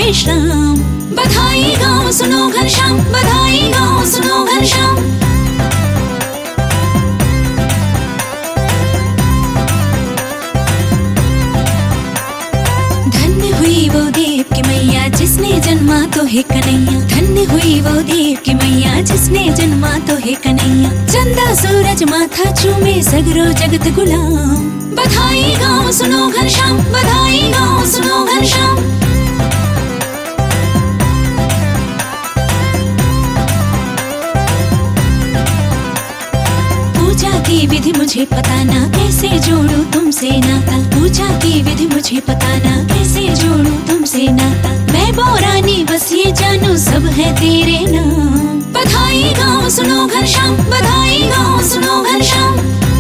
विश्राम। बधाई गाओ सुनो घनश्याम, बधाई गाओ सुनो घनश्याम। धन्य हुई वो देव की मैया जिसने जन्मा तो है कन्हैया। धन्य हुई वो देव की मैया जिसने जन्मा तो है कन्हैया। चंदा सूरज माथा चूमे सगरो जगत गुलाम। बधाई गाओ सुनो घनश्याम, बधाई गाओ सुनो घनश्याम। पूजा की विधि मुझे पता ना, कैसे जोड़ूं तुमसे नाता। पूजा की विधि मुझे पता ना, कैसे जोड़ूं तुमसे नाता। मैं बोरानी बस ये जानू सब है तेरे नाम। बधाई गाओ सुनो घनश्याम, बधाई गाओ सुनो घनश्याम।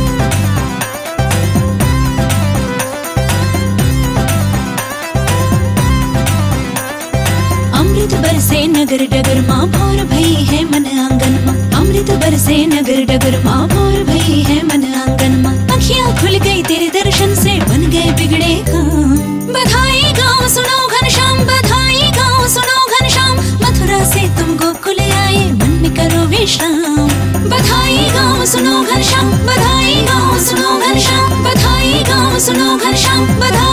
अमृत बरसे नगर डगर माँ भोर भई है मन आंगन माँ। अमृत बरसे नगर डगर माँ भोर भई है मन आंगन माँ। अखियाँ खुल गई तेरे दर्शन से बन गए बिगड़े काम। बधाई गाओ सुनो घनश्याम, बधाई गाओ सुनो घनश्याम। मथुरा से तुम गोकुल आए मन में करो विश्राम। बधाई गाओ सुनो घनश्याम, बधाई गाओ सुनो घनश्याम। बधाई गाओ सुनो घनश्याम, बधाई